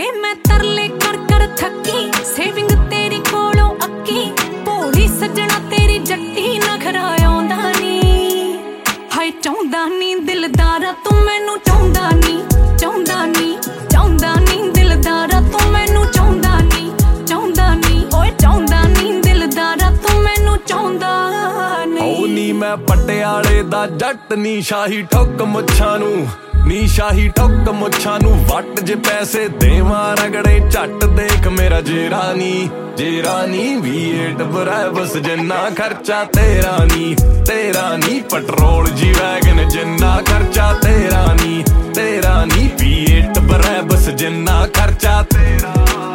ਵੇ मैं तरले कर कर थकी सेविंग तेरी कोलों अक्की भोली सजना तेरी जट्टी नखरा आउंदा नी हाय चाहुंदा नी दिलदारा तू मैनू चाहुंदा नी चाहुंदा नी चाहुंदा नी दिलदारा तू मैनू चाहुंदा नी ओए चाहुंदा नी दिलदारा तू मैनू चाहुंदा नी ओ नी मैं पटियाले दा जट नी शाही ठोक मुच्छां नू नी शाही ठोक मुच्छां नू वट जे पैसे देवां रगड़े झट देख मेरा जेरानी V8 बस जिन्ना खर्चा तेरा नी पेट्रोल जी वैगन जिन्ना खर्चा तेरा नी V8 बस जिन्ना खर्चा तेरा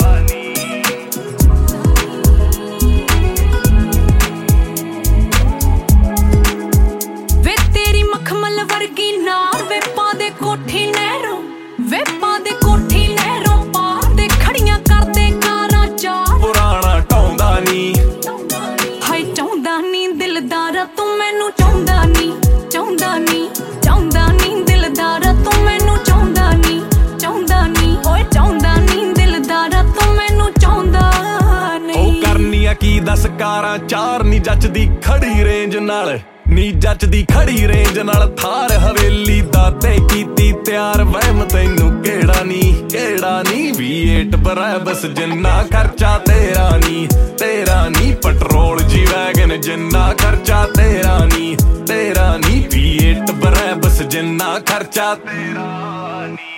मखमल वर्गी नार वे पादे कोठी नहरों वे पादे कोठी नहरों पार दे खड़ियां कर दे कारां चार पुराना ढौंदा नी हाय चाहुंदा नी दिलदारा तू मैनू चाहुंदा नी दिलदारा तू मैनू चाहुंदा नी ओए चाहुंदा नी दिलदारा तू मैनू चाहुंदा नी ओ करनिया की 10 कारां चार नी जचदी खड़ी रेंज नाल नी जचदी खड़ी रेंज नाल थार हवेली दा ते कीती तैयार वहम तैनू केड़ा नी V8 बस जिन्ना खर्चा तेरा नी पेट्रोल जी वैगन जिन्ना खर्चा तेरा नी V8 बस जिन्ना खर्चा तेरा नी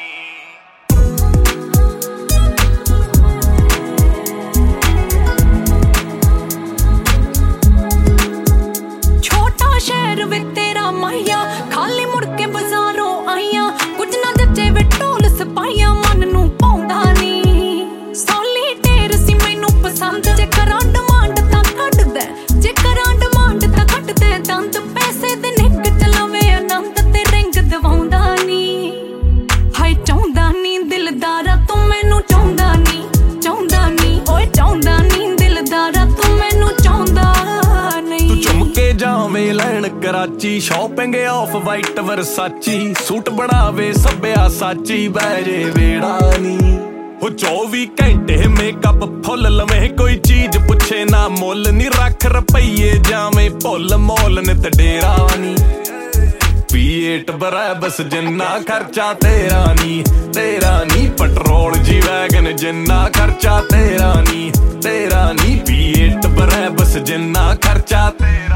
शहर वे तेरा माहिया खाली मुड़ के बाजारों आईया कुछ ना जचे वे ढोल सपाइया मन नू पाउंदा नी सौली ढेर सी मैनू पसंद जे करा डिमांड तां कट दे जे करा डिमांड तां कट दे दंद पैसे दे निक चलावे आनंद ते रिंग दवाउंदा नी हाय चाहुंदा नी दिलदारा तू मैनू चाहुंदा नी ओए चाहुंदा नी दिलदारा तू मैनू चाहुंदा नी तू चुमके जावे लैन Karachi shopping off white Versace suit बनावे सभ्या साची बैजे वेड़ा नी हो 24 घंटे मेकअप फुल लवे कोई चीज पुछे ना मुल नी रख रुपये जावे भुल मोल नित डेरा नी V8 बस जिन्ना खर्चा तेरा नी पेट्रोल जी वैगन जिन्ना खर्चा तेरा नी V8 बस जिन्ना खर्चा तेरा